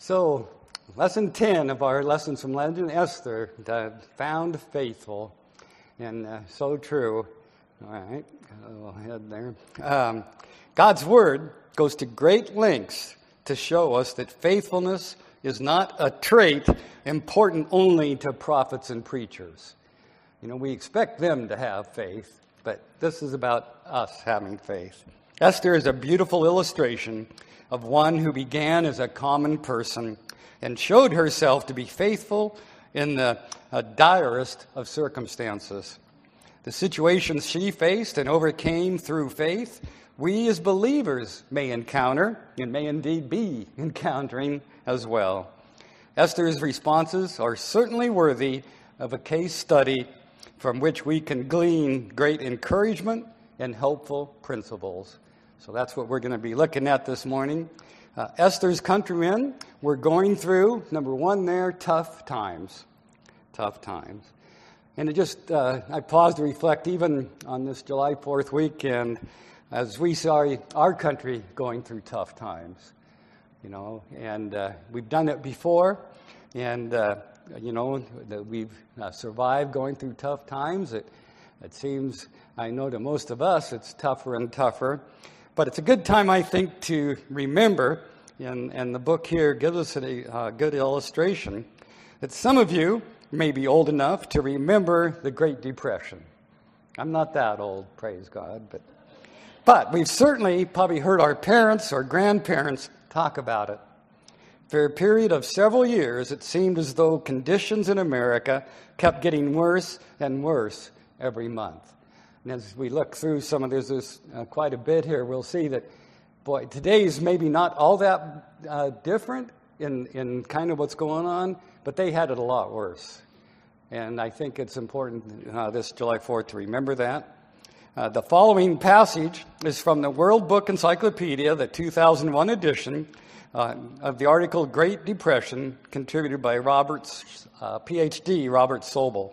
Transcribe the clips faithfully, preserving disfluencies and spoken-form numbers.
So, lesson ten of our lessons from Legend Esther, the found faithful, and uh, so true. All right, got a little head there. Um, God's Word goes to great lengths to show us that faithfulness is not a trait important only to prophets and preachers. You know, we expect them to have faith, but this is about us having faith. Esther is a beautiful illustration of one who began as a common person and showed herself to be faithful in the uh, direst of circumstances. The situations she faced and overcame through faith, we as believers may encounter and may indeed be encountering as well. Esther's responses are certainly worthy of a case study from which we can glean great encouragement and helpful principles. So that's what we're going to be looking at this morning. Uh, Esther's countrymen were going through, number one there, tough times. Tough times. And it just, uh, I paused to reflect even on this July fourth weekend as we saw our country going through tough times. You know, and uh, we've done it before, and, uh, you know, that we've uh, survived going through tough times. It, it seems, I know to most of us, it's tougher and tougher. But it's a good time, I think, to remember, and, and the book here gives us a uh, good illustration, that some of you may be old enough to remember the Great Depression. I'm not that old, praise God, but but we've certainly probably heard our parents or grandparents talk about it. For a period of several years, it seemed as though conditions in America kept getting worse and worse every month. And as we look through some of this, there's uh, quite a bit here, we'll see that, boy, today's maybe not all that uh, different in, in kind of what's going on, but they had it a lot worse. And I think it's important uh, this July fourth to remember that. Uh, the following passage is from the World Book Encyclopedia, the two thousand one edition uh, of the article Great Depression, contributed by Robert, uh, P H D Robert Sobel.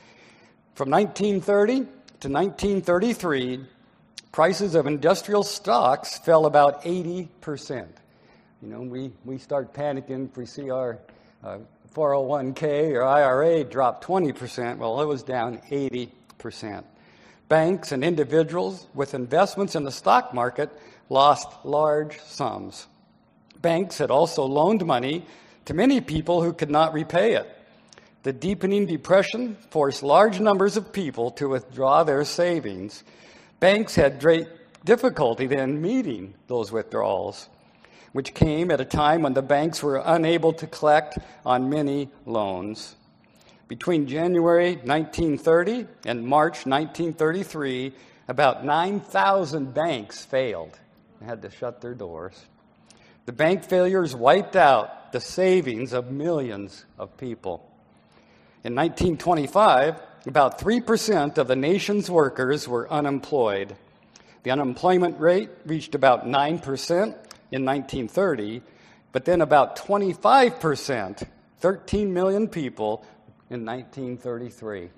From nineteen thirty to nineteen thirty-three, prices of industrial stocks fell about eighty percent. You know, we, we start panicking if we see our uh, four oh one k or I R A drop twenty percent. Well, it was down eighty percent. Banks and individuals with investments in the stock market lost large sums. Banks had also loaned money to many people who could not repay it. The deepening depression forced large numbers of people to withdraw their savings. Banks had great difficulty then meeting those withdrawals, which came at a time when the banks were unable to collect on many loans. Between January nineteen thirty and March nineteen thirty-three, about nine thousand banks failed and had to shut their doors. The bank failures wiped out the savings of millions of people. In nineteen twenty-five, about three percent of the nation's workers were unemployed. The unemployment rate reached about nine percent in nineteen thirty, but then about twenty-five percent, thirteen million people, in nineteen thirty-three.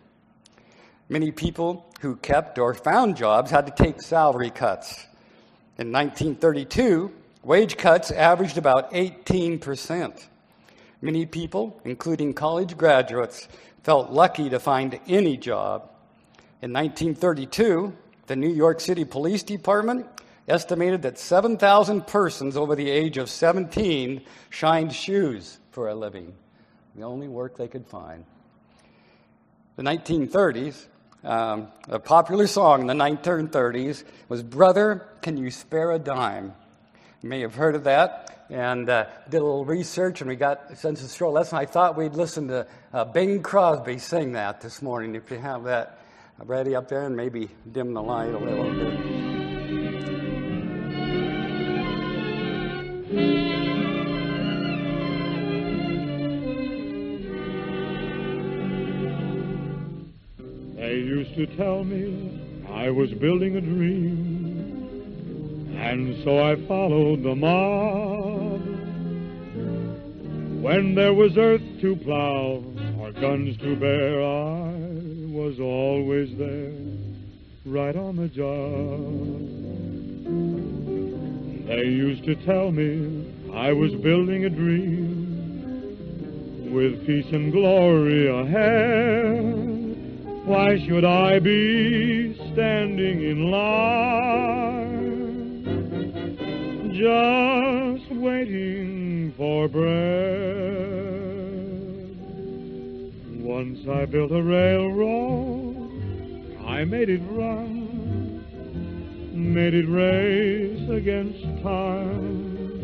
Many people who kept or found jobs had to take salary cuts. In nineteen thirty-two, wage cuts averaged about eighteen percent. Many people, including college graduates, felt lucky to find any job. In nineteen thirty-two, the New York City Police Department estimated that seven thousand persons over the age of seventeen shined shoes for a living, the only work they could find. The nineteen thirties, um, a popular song in the nineteen thirties was "Brother, Can You Spare a Dime?" You may have heard of that, and uh, did a little research, and we got, since it's a short lesson, I thought we'd listen to uh, Bing Crosby sing that this morning. If you have that ready up there, and maybe dim the light a little bit. They used to tell me I was building a dream, and so I followed the mob. When there was earth to plow or guns to bear, I was always there, right on the job. They used to tell me I was building a dream, with peace and glory ahead. Why should I be standing in line, just waiting for bread? Once I built a railroad, I made it run, made it race against time.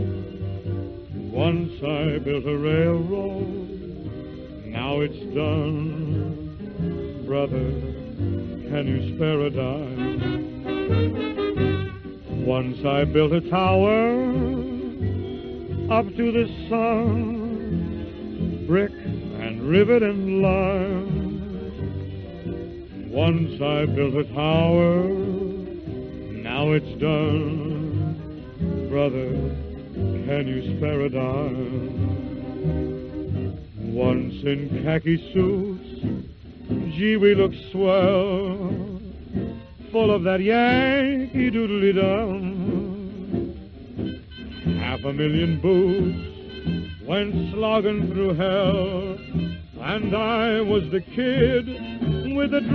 Once I built a railroad, now it's done. Brother, can you spare a dime? Once I built a tower up to the sun, brick and rivet and lime. Once I built a tower, now it's done. Brother, can you spare a dime? Once in khaki suits, gee, we look swell, full of that Yankee doodly-dum. Half a million boots went slogging through hell, and I was the kid with the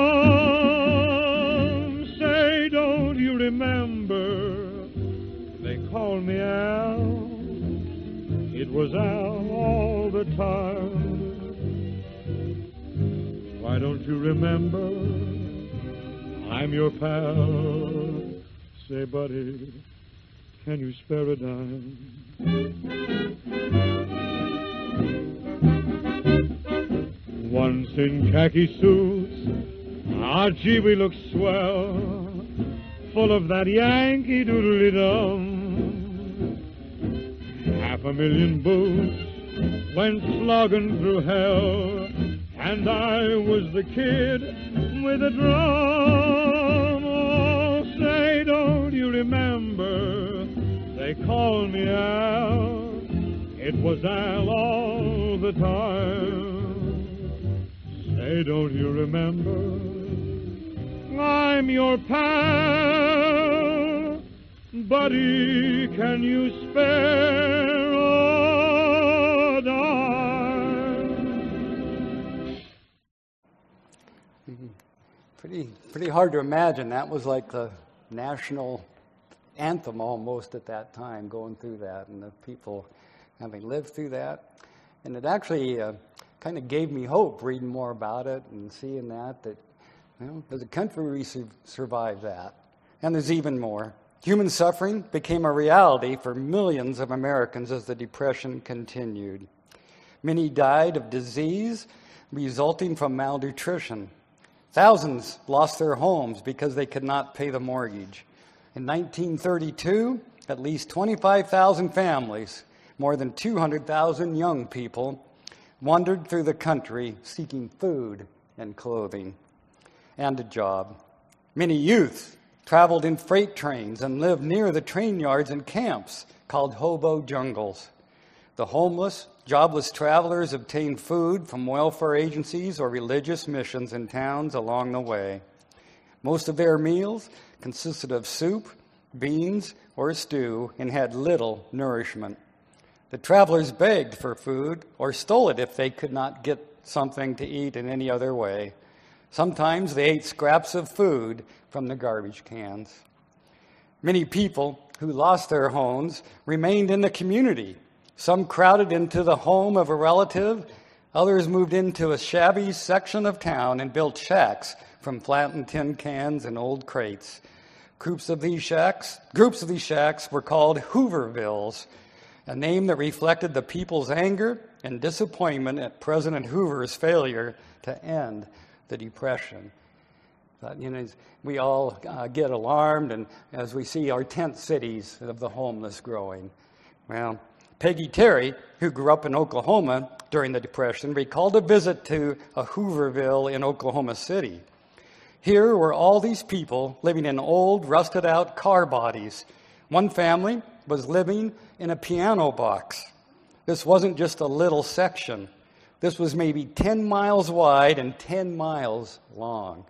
drum. Say, don't you remember, they called me Al. It was Al all the time. Why don't you remember, I'm your pal. Say, buddy, can you spare a dime? Once in khaki suits, ah, gee, we look swell, full of that Yankee doodly-dum. Half a million boots went slogging through hell, and I was the kid with a drum. Oh, say, don't you remember, they called me Al. It was Al all the time. Say, don't you remember, I'm your pal. Buddy, can you spare a dime? Pretty, pretty hard to imagine. That was like the national anthem almost at that time, going through that, and the people having lived through that. And it actually uh, kind of gave me hope reading more about it and seeing that, that, you know, as a country we su- survived that. And there's even more. Human suffering became a reality for millions of Americans as the Depression continued. Many died of disease resulting from malnutrition. Thousands lost their homes because they could not pay the mortgage. In nineteen thirty-two, at least twenty-five thousand families, more than two hundred thousand young people, wandered through the country seeking food and clothing and a job. Many youth traveled in freight trains and lived near the train yards and camps called hobo jungles. The homeless, jobless travelers obtained food from welfare agencies or religious missions in towns along the way. Most of their meals consisted of soup, beans, or stew and had little nourishment. The travelers begged for food or stole it if they could not get something to eat in any other way. Sometimes they ate scraps of food from the garbage cans. Many people who lost their homes remained in the community. Some crowded into the home of a relative. Others moved into a shabby section of town and built shacks from flattened tin cans and old crates. Groups of these shacks, groups of these shacks were called Hoovervilles, a name that reflected the people's anger and disappointment at President Hoover's failure to end the Depression. But, you know, we all uh, get alarmed, and as we see our tent cities of the homeless growing. Well, Peggy Terry, who grew up in Oklahoma during the Depression, recalled a visit to a Hooverville in Oklahoma City. Here were all these people living in old, rusted-out car bodies. One family was living in a piano box. This wasn't just a little section. This was maybe ten miles wide and ten miles long.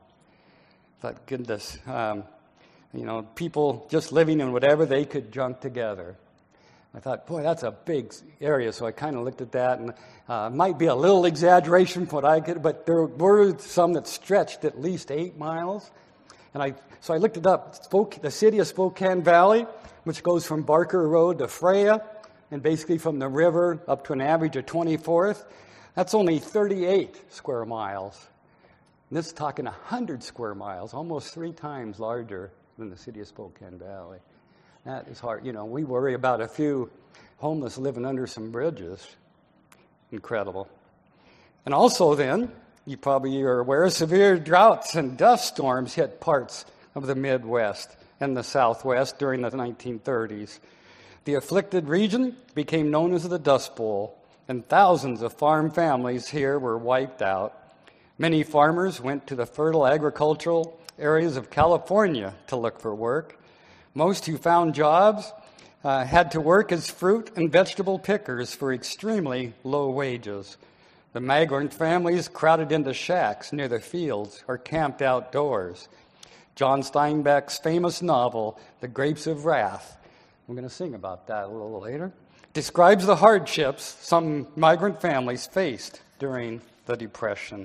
But goodness, um, you know, people just living in whatever they could junk together. I thought, boy, that's a big area. So I kind of looked at that, and uh, it might be a little exaggeration from what I could, but there were some that stretched at least eight miles. And I, so I looked it up. Spoke, the city of Spokane Valley, which goes from Barker Road to Freya, and basically from the river up to an average of twenty-fourth, that's only thirty-eight square miles. And this is talking one hundred square miles, almost three times larger than the city of Spokane Valley. That is hard. You know, we worry about a few homeless living under some bridges. Incredible. And also then, you probably are aware, severe droughts and dust storms hit parts of the Midwest and the Southwest during the nineteen thirties. The afflicted region became known as the Dust Bowl, and thousands of farm families here were wiped out. Many farmers went to the fertile agricultural areas of California to look for work. Most who found jobs uh, had to work as fruit and vegetable pickers for extremely low wages. The migrant families crowded into shacks near the fields or camped outdoors. John Steinbeck's famous novel, The Grapes of Wrath, I'm going to sing about that a little later, describes the hardships some migrant families faced during the Depression.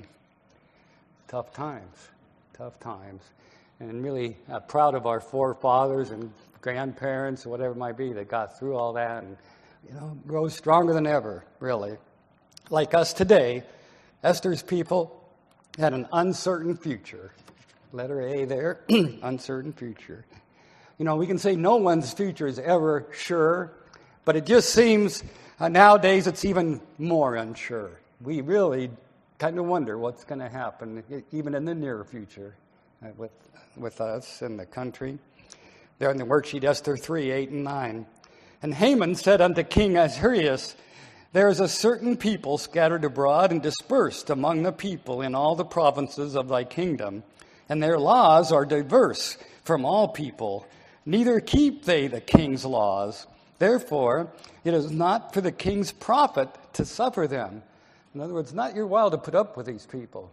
Tough times, tough times. And really uh, proud of our forefathers and grandparents, or whatever it might be, that got through all that and, you know, grow stronger than ever, really. Like us today, Esther's people had an uncertain future. Letter A there, uncertain future. You know, we can say no one's future is ever sure, but it just seems uh, nowadays it's even more unsure. We really kind of wonder what's going to happen, even in the near future, uh, with with us and the country. There in the worksheet, Esther three, eight, and nine. And Haman said unto King Ahasuerus, there is a certain people scattered abroad and dispersed among the people in all the provinces of thy kingdom, and their laws are diverse from all people. Neither keep they the king's laws. Therefore, it is not for the king's profit to suffer them. In other words, not your while to put up with these people.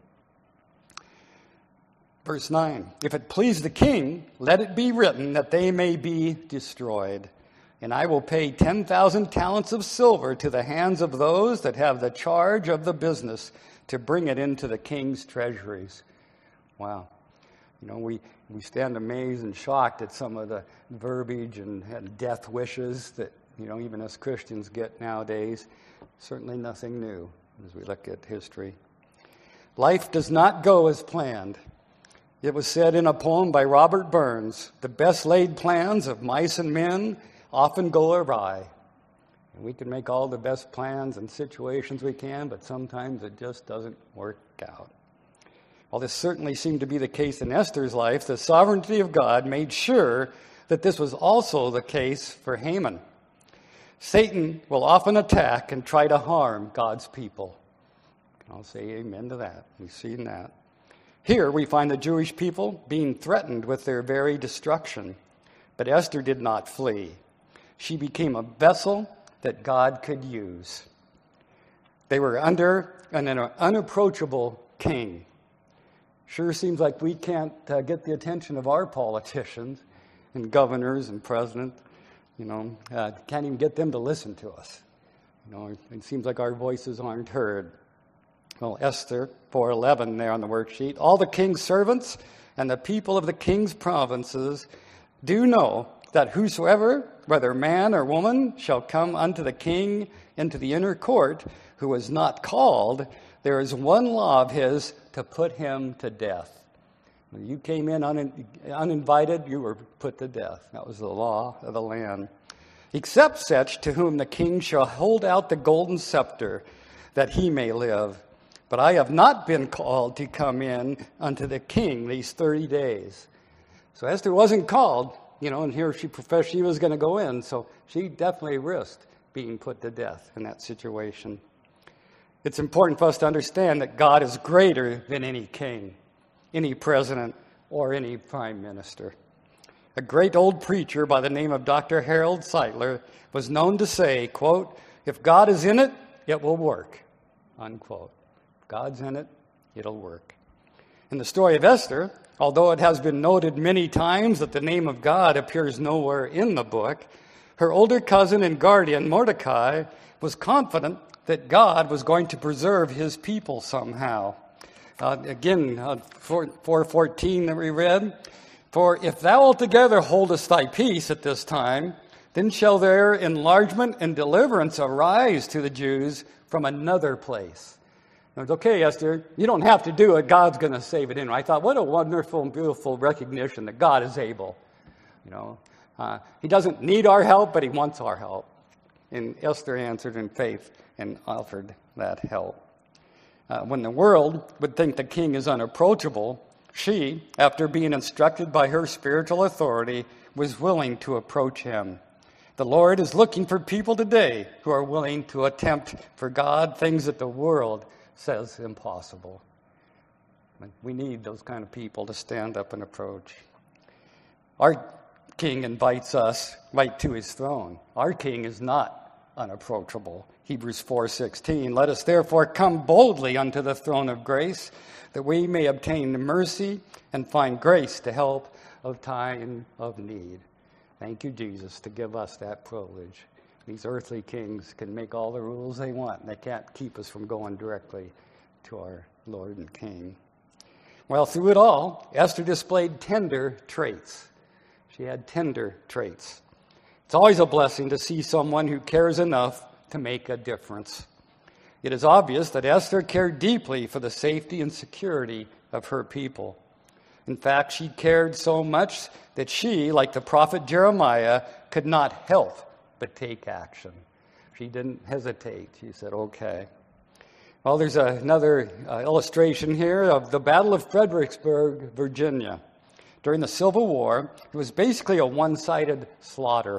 Verse nine, if it please the king, let it be written that they may be destroyed. And I will pay ten thousand talents of silver to the hands of those that have the charge of the business to bring it into the king's treasuries. Wow. You know, we, we stand amazed and shocked at some of the verbiage and, and death wishes that, you know, even as Christians get nowadays. Certainly nothing new as we look at history. Life does not go as planned. It was said in a poem by Robert Burns, the best laid plans of mice and men often go awry. And we can make all the best plans and situations we can, but sometimes it just doesn't work out. While this certainly seemed to be the case in Esther's life, the sovereignty of God made sure that this was also the case for Haman. Satan will often attack and try to harm God's people. I'll say amen to that. We've seen that. Here we find the Jewish people being threatened with their very destruction. But Esther did not flee. She became a vessel that God could use. They were under an unapproachable king. Sure seems like we can't uh, get the attention of our politicians and governors and presidents. You know, uh, can't even get them to listen to us. You know, it seems like our voices aren't heard. Well, Esther four eleven there on the worksheet. All the king's servants and the people of the king's provinces do know that whosoever, whether man or woman, shall come unto the king into the inner court, who is not called, there is one law of his to put him to death. When you came in un- uninvited, you were put to death. That was the law of the land. Except such to whom the king shall hold out the golden scepter, that he may live. But I have not been called to come in unto the king these thirty days. So Esther wasn't called, you know, and here she professed she was going to go in. So she definitely risked being put to death in that situation. It's important for us to understand that God is greater than any king, any president, or any prime minister. A great old preacher by the name of Doctor Harold Seidler was known to say, quote, if God is in it, it will work, unquote. If God's in it, it'll work. In the story of Esther, although it has been noted many times that the name of God appears nowhere in the book, Her older cousin and guardian, Mordecai, was confident that God was going to preserve his people somehow. Uh, again, uh, four fourteen that we read, "For if thou altogether holdest thy peace at this time, then shall their enlargement and deliverance arise to the Jews from another place." Now, it's okay, Esther, you don't have to do it. God's going to save it in. I thought, what a wonderful and beautiful recognition that God is able. You know, uh, he doesn't need our help, but he wants our help. And Esther answered in faith and offered that help. Uh, when the world would think the king is unapproachable, she, after being instructed by her spiritual authority, was willing to approach him. The Lord is looking for people today who are willing to attempt for God things that the world says impossible. We need those kind of people to stand up and approach. Our king invites us right to his throne. Our king is not unapproachable. Hebrews four sixteen, "Let us therefore come boldly unto the throne of grace, that we may obtain mercy and find grace to help of time of need." Thank you, Jesus, to give us that privilege. These earthly kings can make all the rules they want, and they can't keep us from going directly to our Lord and King. Well, through it all, Esther displayed tender traits. She had tender traits. It's always a blessing to see someone who cares enough to make a difference. It is obvious that Esther cared deeply for the safety and security of her people. In fact, she cared so much that she, like the prophet Jeremiah, could not help but take action. She didn't hesitate. She said, okay. Well, there's another uh, illustration here of the Battle of Fredericksburg, Virginia. During the Civil War, it was basically a one-sided slaughter.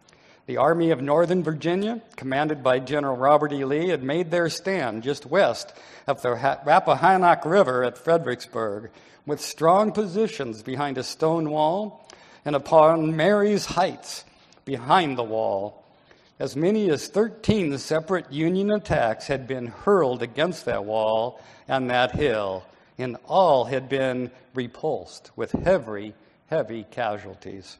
The Army of Northern Virginia, commanded by General Robert E. Lee, had made their stand just west of the Rappahannock River at Fredericksburg, with strong positions behind a stone wall and upon Mary's Heights behind the wall. As many as thirteen separate Union attacks had been hurled against that wall and that hill, and all had been repulsed with heavy, heavy casualties.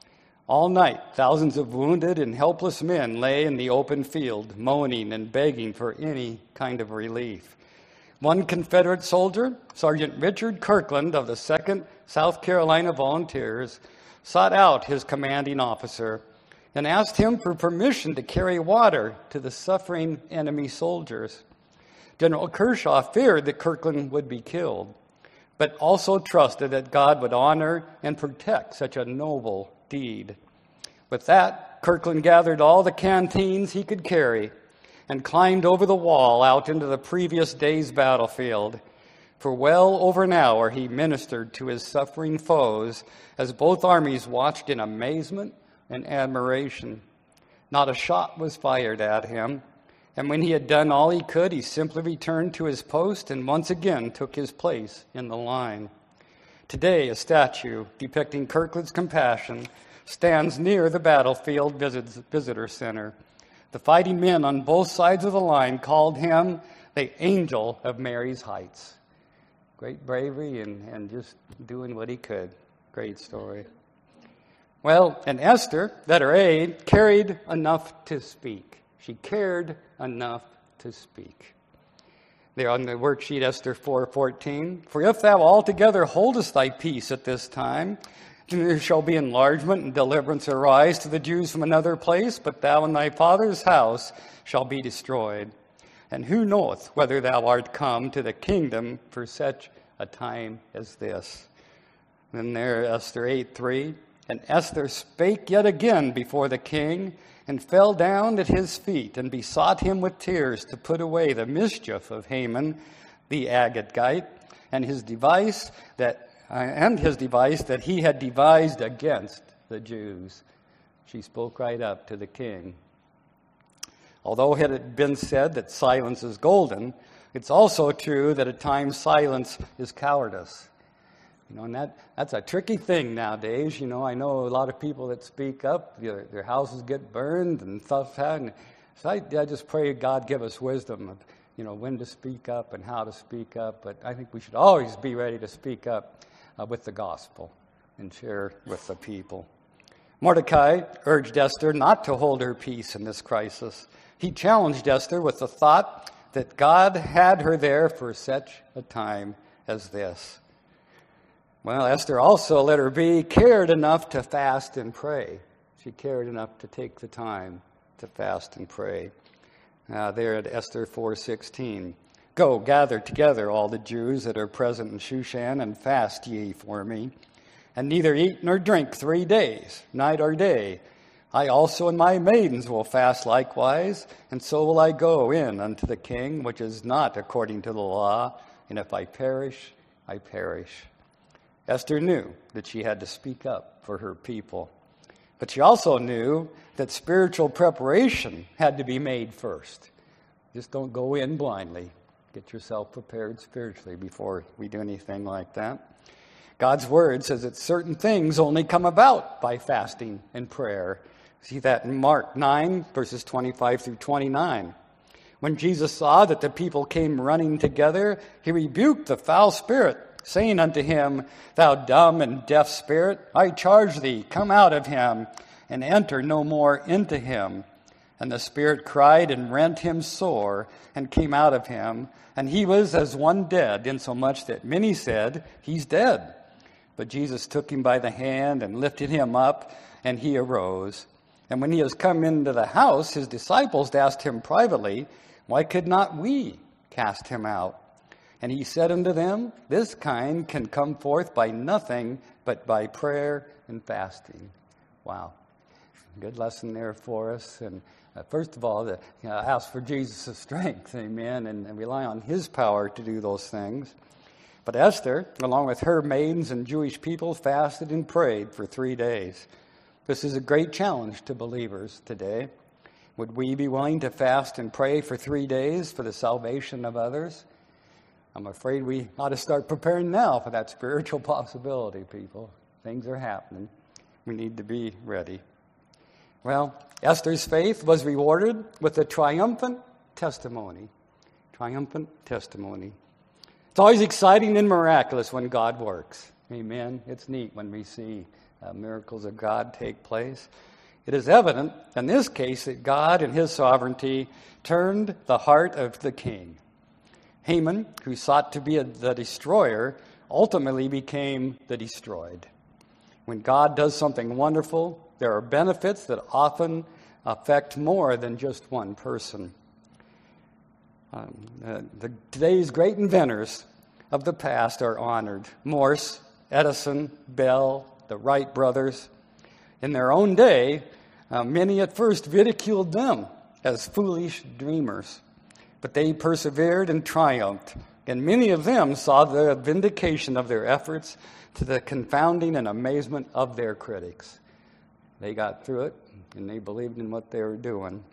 All night, thousands of wounded and helpless men lay in the open field, moaning and begging for any kind of relief. One Confederate soldier, Sergeant Richard Kirkland of the second South Carolina Volunteers, sought out his commanding officer and asked him for permission to carry water to the suffering enemy soldiers. General Kershaw feared that Kirkland would be killed, but also trusted that God would honor and protect such a noble deed. With that, Kirkland gathered all the canteens he could carry and climbed over the wall out into the previous day's battlefield. For well over an hour he ministered to his suffering foes as both armies watched in amazement and admiration. Not a shot was fired at him, and when he had done all he could, he simply returned to his post and once again took his place in the line. Today, a statue depicting Kirkland's compassion stands near the battlefield visitor center. The fighting men on both sides of the line called him the Angel of Mary's Heights. Great bravery and, and just doing what he could. Great story. Well, and Esther, letter A, carried enough to speak. She cared enough to speak. There on the worksheet, Esther four fourteen. "For if thou altogether holdest thy peace at this time, then there shall be enlargement and deliverance arise to the Jews from another place, but thou and thy father's house shall be destroyed. And who knoweth whether thou art come to the kingdom for such a time as this?" And there, Esther eight three. "And Esther spake yet again before the king, and fell down at his feet, and besought him with tears to put away the mischief of Haman the Agagite, and his device that uh, and his device that he had devised against the Jews." She spoke right up to the king. Although it had been said that silence is golden, it's also true that at times silence is cowardice. You know, and that, that's a tricky thing nowadays. You know, I know a lot of people that speak up, their, their houses get burned and stuff happens. So I, I just pray God give us wisdom of, you know, when to speak up and how to speak up. But I think we should always be ready to speak up uh, with the gospel and share with the people. Mordecai urged Esther not to hold her peace in this crisis. He challenged Esther with the thought that God had her there for such a time as this. Well, Esther also, let her be, cared enough to fast and pray. She cared enough to take the time to fast and pray. Uh, there at Esther four sixteen. Go, gather together all the Jews that are present in Shushan, and fast ye for me, and neither eat nor drink three days, night or day. I also and my maidens will fast likewise, and so will I go in unto the king, which is not according to the law, and if I perish, I perish. Esther knew that she had to speak up for her people. But she also knew that spiritual preparation had to be made first. Just don't go in blindly. Get yourself prepared spiritually before we do anything like that. God's word says that certain things only come about by fasting and prayer. See that in Mark nine, verses twenty-five through twenty-nine. When Jesus saw that the people came running together, he rebuked the foul spirit, saying unto him, Thou dumb and deaf spirit, I charge thee, come out of him, and enter no more into him. And the spirit cried and rent him sore, and came out of him. And he was as one dead, insomuch that many said, He's dead. But Jesus took him by the hand and lifted him up, and he arose. And when he was come into the house, his disciples asked him privately, Why could not we cast him out? And he said unto them, This kind can come forth by nothing but by prayer and fasting. Wow. Good lesson there for us. And uh, first of all, to you know, ask for Jesus' strength, amen, and, and rely on his power to do those things. But Esther, along with her maidens and Jewish people, fasted and prayed for three days. This is a great challenge to believers today. Would we be willing to fast and pray for three days for the salvation of others? I'm afraid we ought to start preparing now for that spiritual possibility, people. Things are happening. We need to be ready. Well, Esther's faith was rewarded with a triumphant testimony. Triumphant testimony. It's always exciting and miraculous when God works. Amen. It's neat when we see uh, miracles of God take place. It is evident in this case that God in his sovereignty turned the heart of the king. Haman, who sought to be a, the destroyer, ultimately became the destroyed. When God does something wonderful, there are benefits that often affect more than just one person. Um, uh, the, today's great inventors of the past are honored. Morse, Edison, Bell, the Wright brothers. In their own day, uh, many at first ridiculed them as foolish dreamers. But they persevered and triumphed, and many of them saw the vindication of their efforts to the confounding and amazement of their critics. They got through it, and they believed in what they were doing.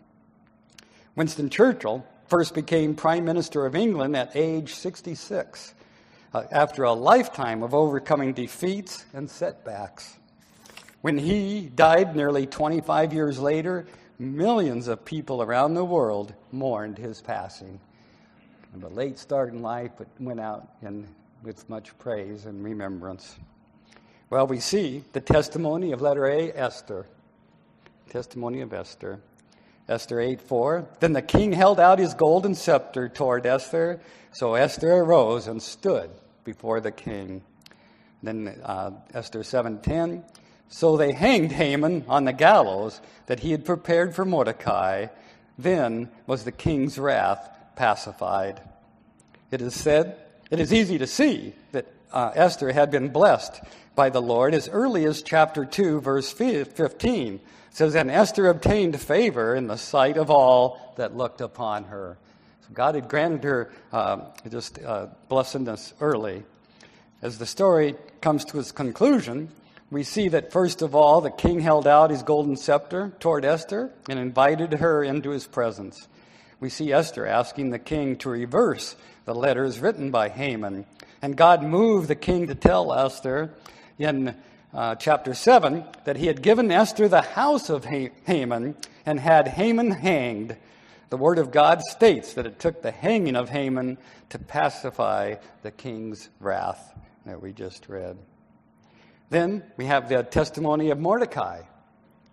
Winston Churchill first became Prime Minister of England at age sixty-six, uh, after a lifetime of overcoming defeats and setbacks. When he died nearly twenty-five years later, millions of people around the world mourned his passing. And a late start in life, but went out in, with much praise and remembrance. Well, we see the testimony of letter A, Esther. Testimony of Esther. Esther eight four. Then the king held out his golden scepter toward Esther, so Esther arose and stood before the king. Then uh, Esther seven ten. So they hanged Haman on the gallows that he had prepared for Mordecai. Then was the king's wrath pacified. It is said, it is easy to see that uh, Esther had been blessed by the Lord as early as chapter two, verse fifteen. It says, and Esther obtained favor in the sight of all that looked upon her. So God had granted her uh, just uh, blessedness early. As the story comes to its conclusion, we see that first of all, the king held out his golden scepter toward Esther and invited her into his presence. We see Esther asking the king to reverse the letters written by Haman. And God moved the king to tell Esther in uh, chapter seven that he had given Esther the house of ha- Haman and had Haman hanged. The word of God states that it took the hanging of Haman to pacify the king's wrath that we just read. Then we have the testimony of Mordecai.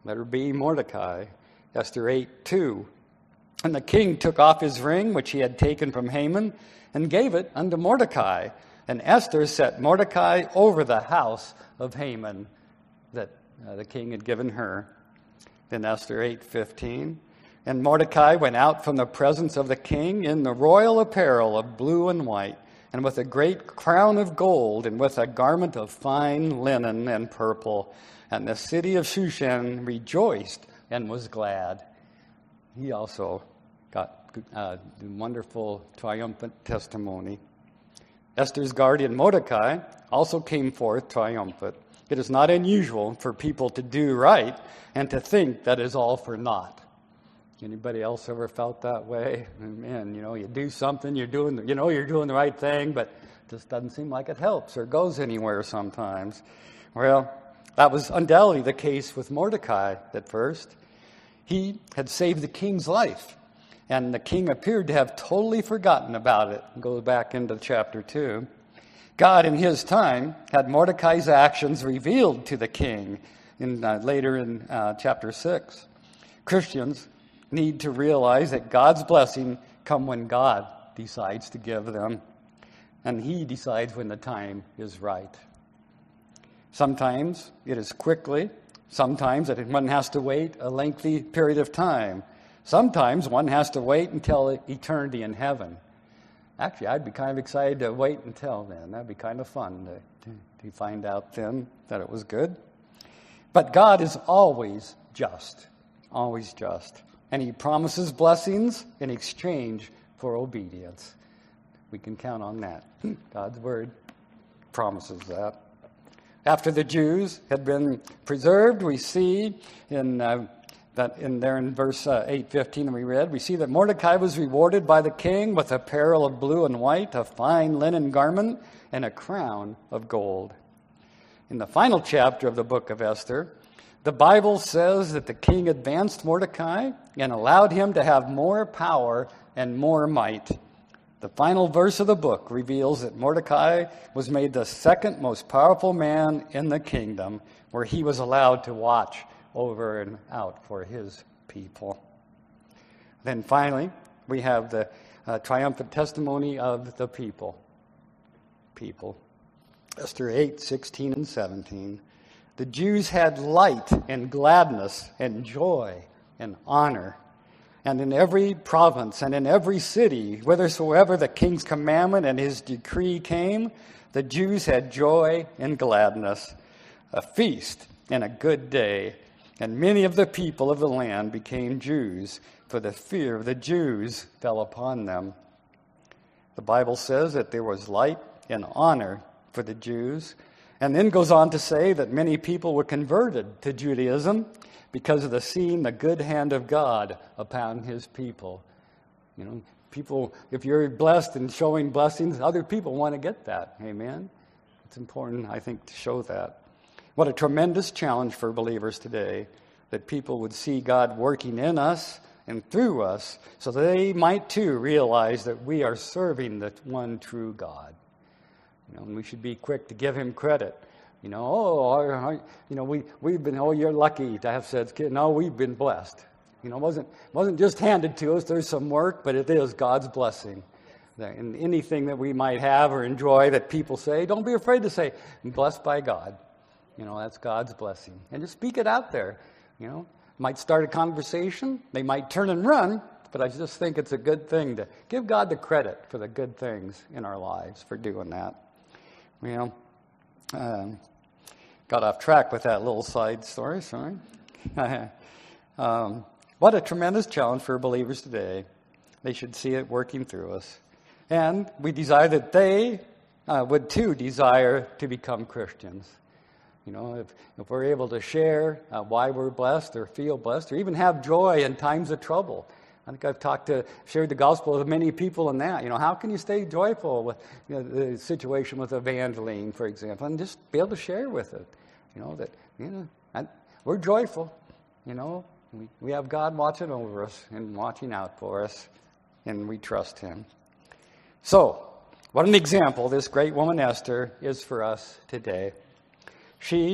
let her be Mordecai. Esther eight two. And the king took off his ring, which he had taken from Haman, and gave it unto Mordecai. And Esther set Mordecai over the house of Haman that uh, the king had given her. Then Esther eight fifteen. And Mordecai went out from the presence of the king in the royal apparel of blue and white, and with a great crown of gold, and with a garment of fine linen and purple. And the city of Shushan rejoiced and was glad. He also got a wonderful triumphant testimony. Esther's guardian Mordecai also came forth triumphant. It is not unusual for people to do right and to think that is all for naught. Anybody else ever felt that way? Man, you know, you do something, you're doing, you know, you're doing the right thing, but it just doesn't seem like it helps or goes anywhere sometimes. Well, that was undoubtedly the case with Mordecai at first. He had saved the king's life, and the king appeared to have totally forgotten about it. It goes back into chapter two. God, in his time, had Mordecai's actions revealed to the king in, uh, later in uh, chapter six. Christians need to realize that God's blessing come when God decides to give them, and he decides when the time is right. Sometimes it is quickly. Sometimes one has to wait a lengthy period of time. Sometimes one has to wait until eternity in heaven. Actually, I'd be kind of excited to wait until then. That'd be kind of fun to, to, to find out then that it was good. But God is always just, always just. And he promises blessings in exchange for obedience. We can count on that. God's word promises that. After the Jews had been preserved, we see in uh, that in there in verse uh, eight fifteen that we read, we see that Mordecai was rewarded by the king with apparel of blue and white, a fine linen garment, and a crown of gold. In the final chapter of the book of Esther, the Bible says that the king advanced Mordecai and allowed him to have more power and more might. The final verse of the book reveals that Mordecai was made the second most powerful man in the kingdom, where he was allowed to watch over and out for his people. Then finally, we have the uh, triumphant testimony of the people. People. Esther eight, sixteen and seventeen. The Jews had light and gladness and joy and honor. And in every province and in every city, whithersoever the king's commandment and his decree came, the Jews had joy and gladness, a feast and a good day. And many of the people of the land became Jews, for the fear of the Jews fell upon them. The Bible says that there was light and honor for the Jews, and then goes on to say that many people were converted to Judaism because of the seeing the good hand of God upon his people. You know, people, if you're blessed and showing blessings, other people want to get that. Amen? It's important, I think, to show that. What a tremendous challenge for believers today, that people would see God working in us and through us, so that they might too realize that we are serving the one true God. You know, and we should be quick to give him credit. You know, oh, our, our, you know, we we've been, oh, you're lucky to have said, no, we've been blessed. You know, it wasn't wasn't just handed to us. There's some work, but it is God's blessing. And anything that we might have or enjoy that people say, don't be afraid to say, I'm blessed by God. You know, that's God's blessing. And just speak it out there. You know, might start a conversation. They might turn and run, but I just think it's a good thing to give God the credit for the good things in our lives for doing that. You know, um, got off track with that little side story, sorry. um, what a tremendous challenge for believers today. They should see it working through us. And we desire that they uh, would too desire to become Christians. You know, if, if we're able to share uh, why we're blessed or feel blessed or even have joy in times of trouble. I think I've talked to, shared the gospel with many people in that. You know, how can you stay joyful with you know, the situation with Evangeline, for example, and just be able to share with it. You know, that, you know, I, we're joyful. You know, we, we have God watching over us and watching out for us, and we trust him. So, what an example this great woman Esther is for us today. She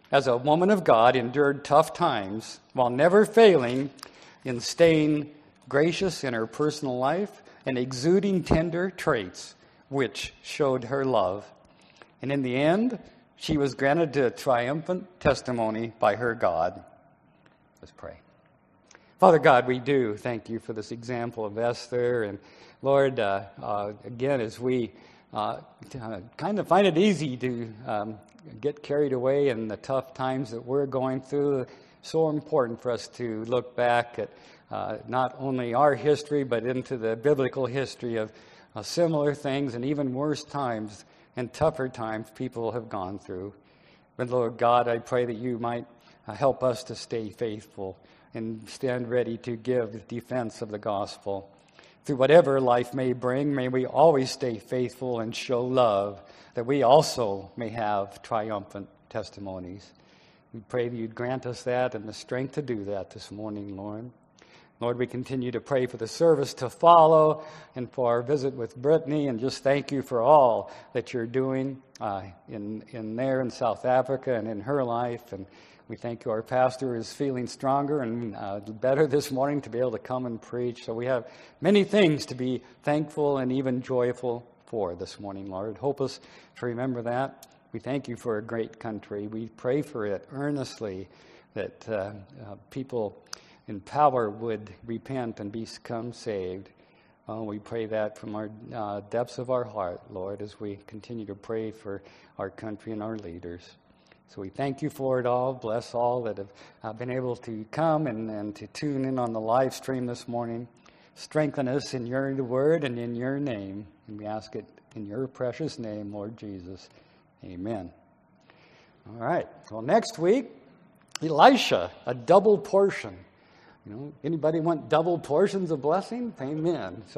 as a woman of God, endured tough times while never failing in staying gracious in her personal life and exuding tender traits which showed her love. And in the end, she was granted a triumphant testimony by her God. Let's pray. Father God, we do thank you for this example of Esther. And Lord, uh, uh, again, as we uh, kind of find it easy to um, get carried away in the tough times that we're going through, so important for us to look back at uh, not only our history, but into the biblical history of uh, similar things and even worse times and tougher times people have gone through. But Lord God, I pray that you might uh, help us to stay faithful and stand ready to give defense of the gospel. Through whatever life may bring, may we always stay faithful and show love, that we also may have triumphant testimonies. We pray that you'd grant us that and the strength to do that this morning, Lord. Lord, we continue to pray for the service to follow and for our visit with Brittany, and just thank you for all that you're doing uh, in, in there in South Africa and in her life. And we thank you our pastor is feeling stronger and uh, better this morning to be able to come and preach. So we have many things to be thankful and even joyful for this morning, Lord. Help us to remember that. We thank you for a great country. We pray for it earnestly, that uh, uh, people in power would repent and become saved. Uh, we pray that from our uh, depths of our heart, Lord, as we continue to pray for our country and our leaders. So we thank you for it all. Bless all that have uh, been able to come and, and to tune in on the live stream this morning. Strengthen us in your word and in your name. And we ask it in your precious name, Lord Jesus. Amen. All right. Well, next week, Elisha, a double portion. You know, anybody want double portions of blessing? Amen. So